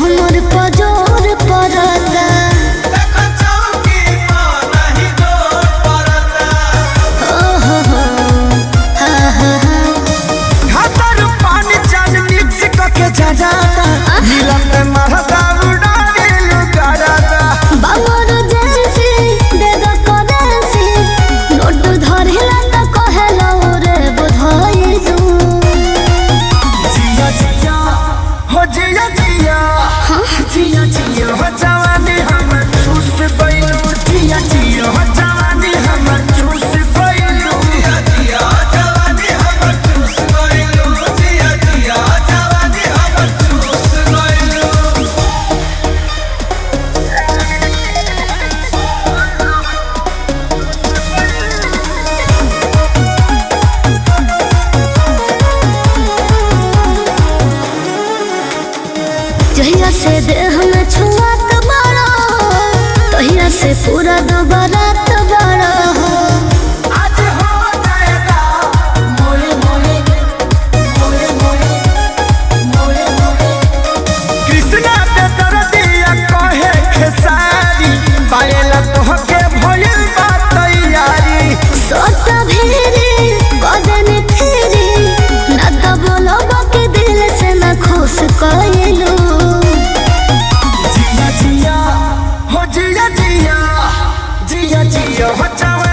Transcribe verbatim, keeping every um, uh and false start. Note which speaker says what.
Speaker 1: हमर पजोर परता जहिया से देह में छुआत बड़ा तहिया से पूरा दोबारात बड़ा
Speaker 2: आज हो जाएगा मोरे मोरे मोरे मोरे मोरे मोरे कृष्णा पे दर्दिया कहे खेसारी पाएला तोहके भइल बा तैयारी
Speaker 1: सोता भेरी बदन फेरी ना तो बोलो बाकी दिल से ना खुश कइलू
Speaker 2: जिया जिया हो जिया जिया जिया जिया हो जावे